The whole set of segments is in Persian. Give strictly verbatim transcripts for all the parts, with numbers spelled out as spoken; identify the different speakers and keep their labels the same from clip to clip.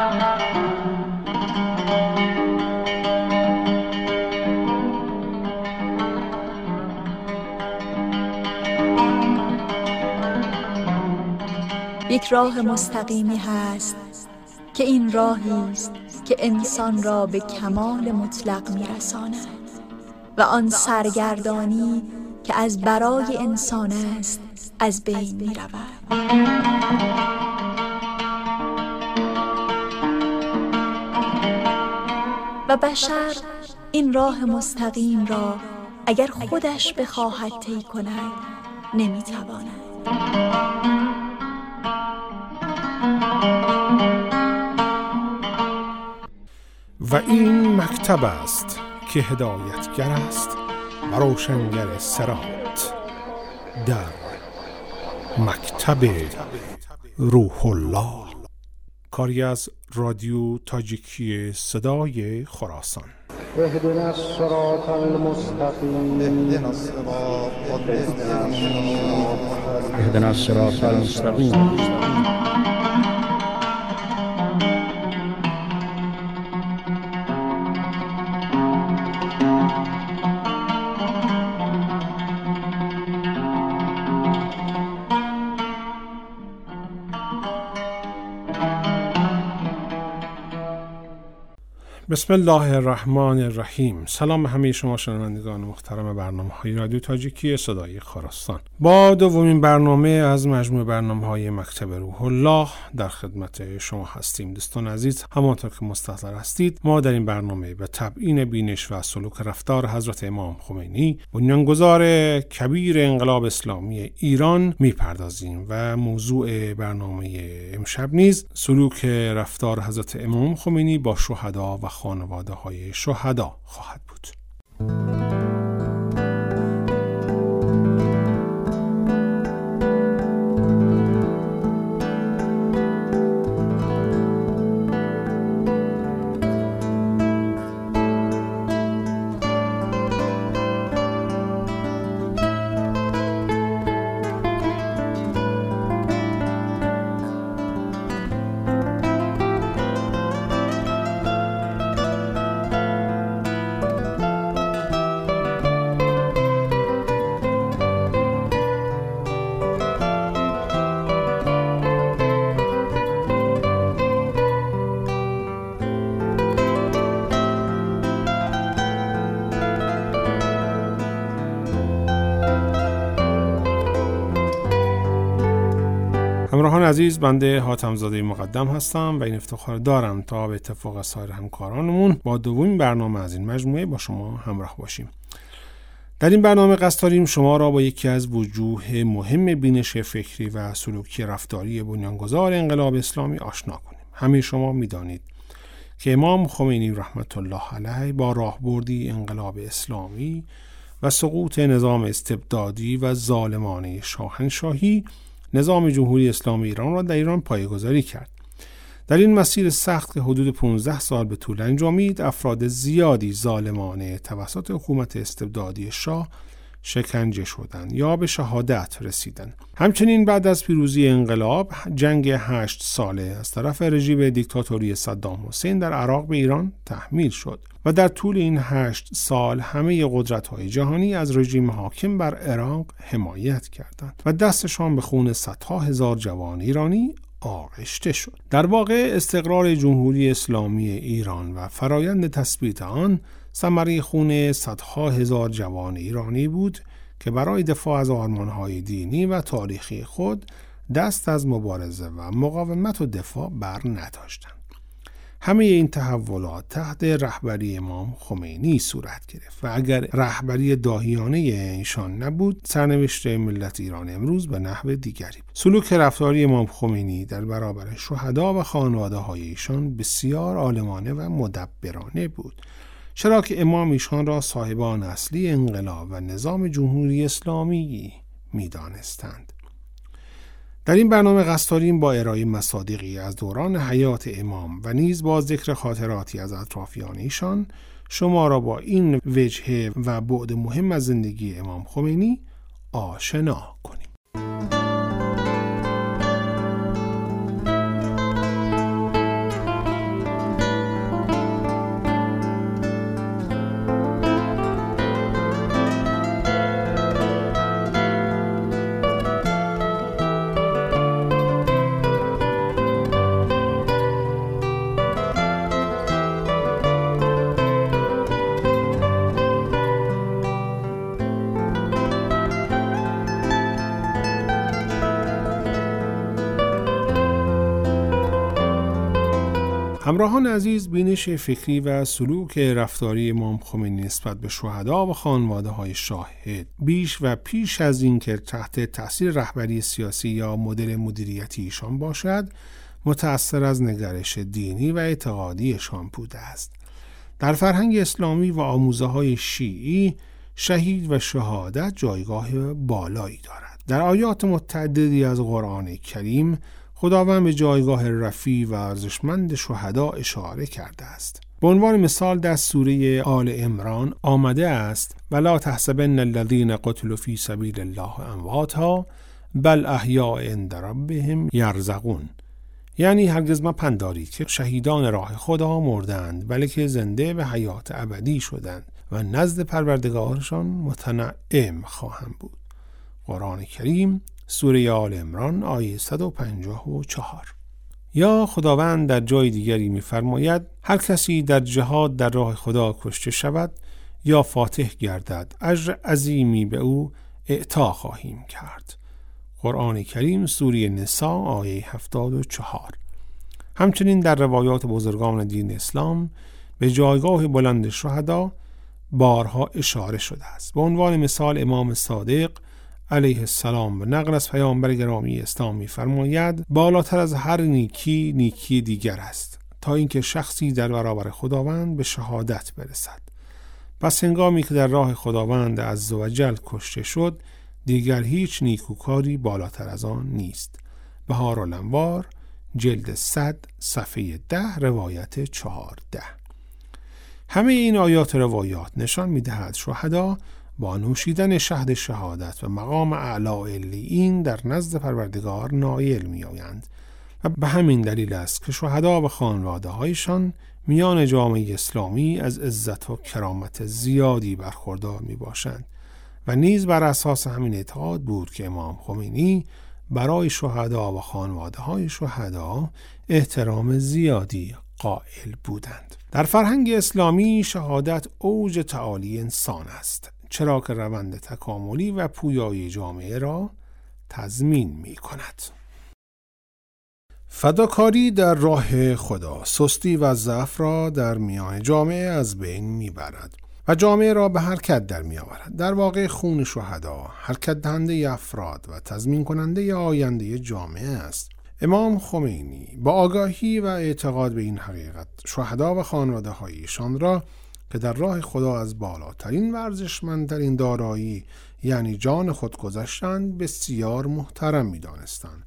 Speaker 1: یک راه مستقیمی هست که این راهی است که انسان را به کمال مطلق می‌رساند و آن سرگردانی که از برای انسان است از بین می‌رود. و بشر این راه مستقیم را اگر خودش بخواهد طی کند نمی‌تواند.
Speaker 2: و این مکتب است که هدایتگر است و روشنگر صراط. در مکتب روح الله، کاری از رادیو تاجیکی صدای خراسان.
Speaker 3: اهدنا الصراط المستقیم اهدنا الصراط المستقیم.
Speaker 2: بسم الله الرحمن الرحیم. سلام همه شما شنوندگان محترم برنامه‌های رادیو تاجیکی صدای خراسان. با دومین برنامه از مجموعه برنامه‌های مکتب روح الله در خدمت شما هستیم. دوستان عزیز، همانطور که مستحضر هستید، ما در این برنامه به تبیین بینش و سلوک رفتار حضرت امام خمینی، بنیانگذار کبیر انقلاب اسلامی ایران میپردازیم و موضوع برنامه امشب نیز سلوک رفتار حضرت امام خمینی با شهدا و خانواده های شهدا خواهد بود. همراهان عزیز، بنده حاتم‌زاده مقدم هستم و این افتخار دارم تا به اتفاق سایر همکارانمون با دومین برنامه از این مجموعه با شما همراه باشیم. در این برنامه قصد داریم شما را با یکی از وجوه مهم بینش فکری و سلوکی رفتاری بنیانگذار انقلاب اسلامی آشنا کنیم. همه شما می‌دانید که امام خمینی رحمت الله علیه با راهبردی انقلاب اسلامی و سقوط نظام استبدادی و ظالمانه شاهنشاهی نظام جمهوری اسلامی ایران را در ایران پایه‌گذاری کرد. در این مسیر سخت که حدود پانزده سال به طول انجامید، افراد زیادی ظالمانه توسط حکومت استبدادی شاه شکنجه شدند یا به شهادت رسیدند. همچنین بعد از پیروزی انقلاب، جنگ هشت ساله از طرف رژیم دیکتاتوری صدام حسین در عراق به ایران تحمیل شد و در طول این هشت سال همه قدرت‌های جهانی از رژیم حاکم بر عراق حمایت کردند و دستشان به خون صدها هزار جوان ایرانی آغشته شد. در واقع استقرار جمهوری اسلامی ایران و فرایند تثبیت آن ثمره خون صدها هزار جوان ایرانی بود که برای دفاع از آرمان‌های دینی و تاریخی خود دست از مبارزه و مقاومت و دفاع بر نداشتند. همه این تحولات تحت رهبری امام خمینی صورت گرفت و اگر رهبری داهیانه ایشان نبود، سرنوشت ملت ایران امروز به نحو دیگری بود. سلوک رفتاری امام خمینی در برابر شهدا و خانواده های ایشان بسیار عالمانه و مدبرانه بود، چرا که امام ایشان را صاحبان اصلی انقلاب و نظام جمهوری اسلامی می دانستند. در این برنامه قصد داریم با ارائه مصادیقی از دوران حیات امام و نیز با ذکر خاطراتی از اطرافیان ایشان شما را با این وجهه و بعد مهم از زندگی امام خمینی آشنا کنیم. همراهان عزیز، بینش فکری و سلوک رفتاری امام خمینی نسبت به شهدا و خانواده‌های شاهد بیش و پیش از این که تحت تأثیر رهبری سیاسی یا مدل مدیریتی ایشان باشد، متأثر از نگرش دینی و اعتقادیشان بوده است. در فرهنگ اسلامی و آموزه‌های شیعی، شهید و شهادت جایگاه بالایی دارد. در آیات متعددی از قرآن کریم خداوند به جایگاه رفیع و ارزشمند شهدا اشاره کرده است. به عنوان مثال در سوره آل عمران آمده است: ولا تحسبن الذین قتلوا فی سبیل الله امواتا بل احیاء عند ربهم یرزقون. یعنی هرگز مپندارید که شهیدان راه خدا مردند، بلکه زنده به حیات ابدی شدند و نزد پروردگارشان متنعم خواهند بود. قرآن کریم سوره آل عمران آیه صد و پنجاه و چهار. یا خداوند در جای دیگری می‌فرماید: هر کسی در جهاد در راه خدا کشته شود یا فاتح گردد، اجر عظیمی به او اعطا خواهیم کرد. قرآن کریم سوره نساء آیه هفتاد و چهار. همچنین در روایات بزرگان دین اسلام به جایگاه بلند شهدا بارها اشاره شده است. به عنوان مثال امام صادق علیه السلام به نقل از پیامبر گرامی اسلام می‌فرماید: بالاتر از هر نیکی نیکی دیگر است، تا اینکه شخصی در برابر خداوند به شهادت برسد. پس هنگامی که در راه خداوند عزوجل کشته شد، دیگر هیچ نیکوکاری بالاتر از آن نیست. بهارالانوار جلد صد صفحه ده روایت چهارده. همه این آیات روایات نشان می‌دهد شهدا با نوشیدن شهد شهادت و مقام اعلی علیین در نزد پروردگار نائل می‌آیند و به همین دلیل است که شهدا و خانواده‌هایشان میان جامعه اسلامی از عزت و کرامت زیادی برخوردار میباشند و نیز بر اساس همین اعتقاد بود که امام خمینی برای شهدا و خانواده‌های شهدا احترام زیادی قائل بودند. در فرهنگ اسلامی شهادت اوج تعالی انسان است، چرا که روند تکاملی و پویایی جامعه را تضمین می کند. فداکاری در راه خدا سستی و ضعف را در میان جامعه از بین می برد و جامعه را به حرکت در می آورد. در واقع خون شهدا حرکت دهنده افراد و تضمین کننده آینده جامعه است. امام خمینی با آگاهی و اعتقاد به این حقیقت شهدا و خانواده هایشان را که در راه خدا از بالاترین و ارزشمندترین دارایی یعنی جان خود گذاشتند بسیار محترم می دانستند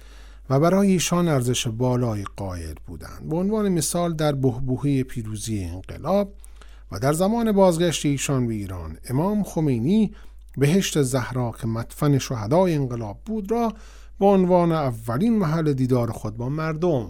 Speaker 2: و برای ایشان ارزش بالای قائل بودند. به عنوان مثال در بحبوحه پیروزی انقلاب و در زمان بازگشت ایشان به ایران، امام خمینی بهشت زهرا که مدفن شهدای انقلاب بود را به عنوان اولین محل دیدار خود با مردم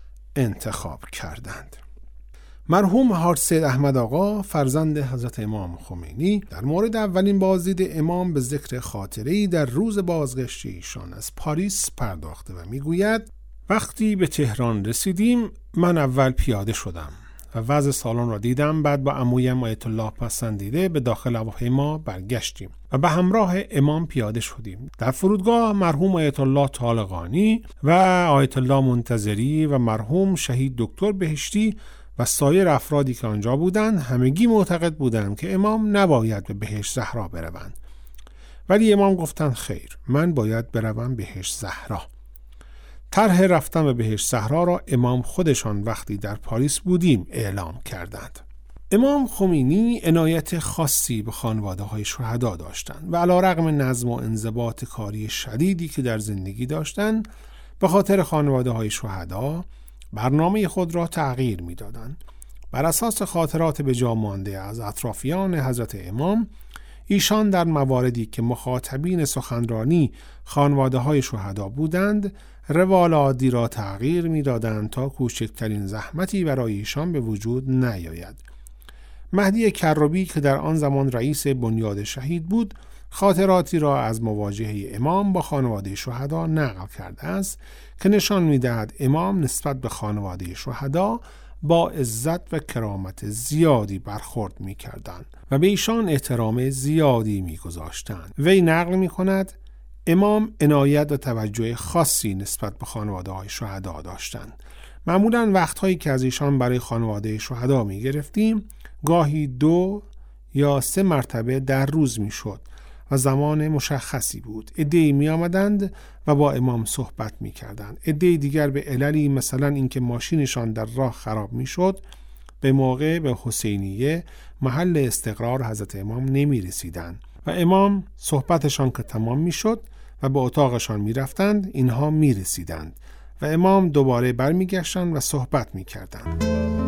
Speaker 2: انتخاب کردند. مرحوم حاج سید احمد آقا فرزند حضرت امام خمینی در مورد اولین بازدید امام به ذکر خاطره‌ای در روز بازگشت ایشان از پاریس پرداخته و میگوید: وقتی به تهران رسیدیم من اول پیاده شدم و وضع سالن را دیدم. بعد با عمویم آیت الله پسندیده به داخل هواپیما برگشتیم و به همراه امام پیاده شدیم. در فرودگاه مرحوم آیت الله طالقانی و آیت الله منتظری و مرحوم شهید دکتر بهشتی و سایر افرادی که آنجا بودند همگی معتقد بودند که امام نباید به بهشت زهرا بروند، ولی امام گفتند خیر، من باید بروم بهشت زهرا. طرح رفتن به بهشت زهرا را امام خودشان وقتی در پاریس بودیم اعلام کردند. امام خمینی عنایت خاصی به خانواده‌های شهدا داشتند و علی‌رغم نظم و انضباط کاری شدیدی که در زندگی داشتند، به خاطر خانواده‌های شهدا برنامه خود را تغییر می‌دادند. بر اساس خاطرات به جا مانده از اطرافیان حضرت امام، ایشان در مواردی که مخاطبین سخنرانی خانواده‌های شهدا بودند، روال عادی را تغییر می‌دادند تا کوچکترین زحمتی برای ایشان به وجود نیاید. مهدی کروبی که در آن زمان رئیس بنیاد شهید بود، خاطراتی را از مواجهه امام با خانواده شهدا نقل کرده است که نشان می‌دهد امام نسبت به خانواده شهدا با عزت و کرامت زیادی برخورد می‌کردند و به ایشان احترام زیادی می‌گذاشتند. وی نقل می‌کند امام عنایت و توجه خاصی نسبت به خانواده‌های شهدا داشتند. معمولاً وقتهایی که از ایشان برای خانواده شهدا می گرفتیم گاهی دو یا سه مرتبه در روز می شد و زمان مشخصی بود. عده‌ای می آمدند و با امام صحبت می کردند. عده‌ای دیگر به عللی مثلا اینکه ماشینشان در راه خراب می شد به موقع به حسینیه محل استقرار حضرت امام نمی رسیدند و امام صحبتشان که تمام می شد و به اتاقشان می رفتند اینها می رسیدند و امام دوباره برمی گشتند و صحبت می کردند.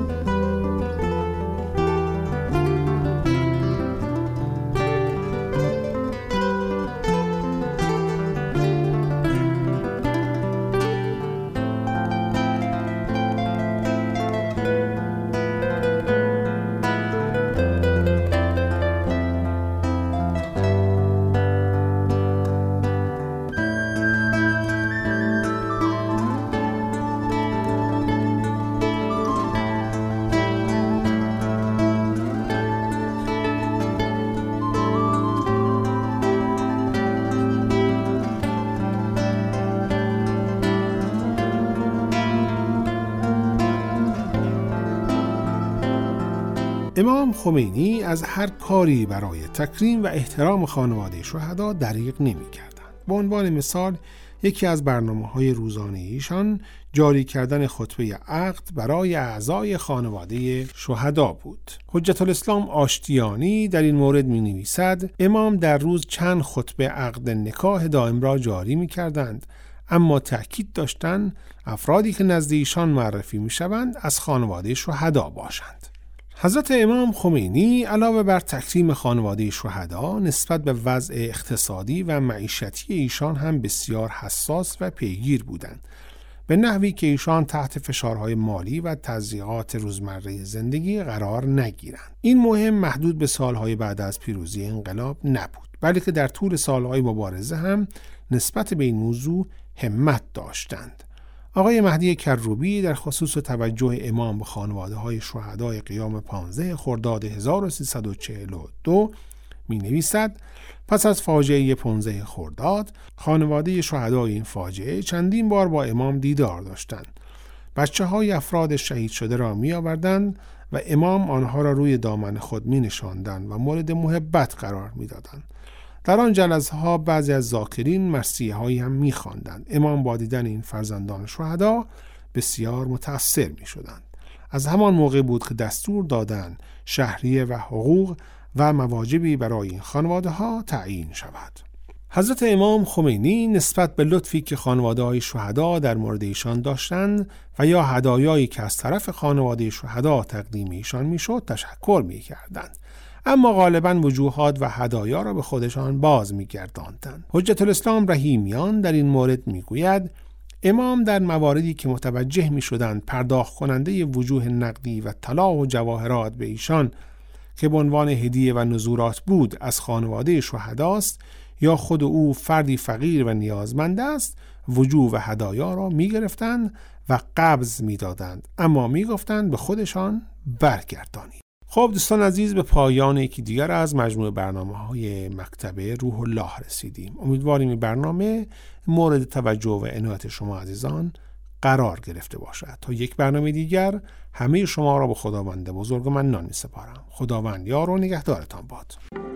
Speaker 2: امام خمینی از هر کاری برای تکریم و احترام خانواده شهدا دریغ نمی کردند. به عنوان مثال یکی از برنامه‌های روزانه ایشان جاری کردن خطبه عقد برای اعضای خانواده شهدا بود. حجت الاسلام آشتیانی در این مورد می نویسد امام در روز چند خطبه عقد نکاح دائم را جاری می کردند، اما تأکید داشتند افرادی که نزد ایشان معرفی می شوند از خانواده شهدا باشند. حضرت امام خمینی علاوه بر تکریم خانواده شهدا نسبت به وضع اقتصادی و معیشتی ایشان هم بسیار حساس و پیگیر بودند، به نحوی که ایشان تحت فشارهای مالی و تضییقات روزمره زندگی قرار نگیرند. این مهم محدود به سالهای بعد از پیروزی انقلاب نبود، بلکه در طول سالهای مبارزه هم نسبت به این موضوع همت داشتند. آقای مهدی کروبی در خصوص توجه امام به خانواده‌های شهدای قیام پانزده خرداد هزار و سیصد و چهل و دو می نویسد پس از فاجعه پانزده خرداد خانواده شهدای این فاجعه چندین بار با امام دیدار داشتند. بچه های افراد شهید شده را می آوردند و امام آنها را روی دامن خود می نشاندند و مورد محبت قرار می دادند. در آن جلسه ها بعضی از ذاکرین مرثیه هایی هم می خواندند. امام با دیدن این فرزندان شهدا بسیار متأثر می شدند. از همان موقع بود که دستور دادند شهریه و حقوق و مواجبی برای این خانواده ها تعیین شود. حضرت امام خمینی نسبت به لطفی که خانواده های شهدا در مورد ایشان داشتند و یا هدایایی که از طرف خانواده شهدا تقدیم ایشان می شد تشکر می کردند، اما غالباً وجوهات و هدایا را به خودشان باز می گرداندند. حجت الاسلام رحیمیان در این مورد می گوید امام در مواردی که متوجه می شدند پرداخت کننده وجوه نقدی و طلا و جواهرات به ایشان که به عنوان هدیه و نذورات بود از خانواده شهداست یا خود او فردی فقیر و نیازمند است، وجوه و هدایا را می گرفتند و قبض می دادند، اما می گفتند به خودشان برگردانید. خب دوستان عزیز، به پایان یکی دیگر از مجموعه برنامه‌های مکتبه روح الله رسیدیم. امیدواریم این برنامه مورد توجه و عنایت شما عزیزان قرار گرفته باشد. تا یک برنامه دیگر همه شما را به خداوند بزرگ و منان می‌سپارم. خداوند یار و نگهدارتان باد.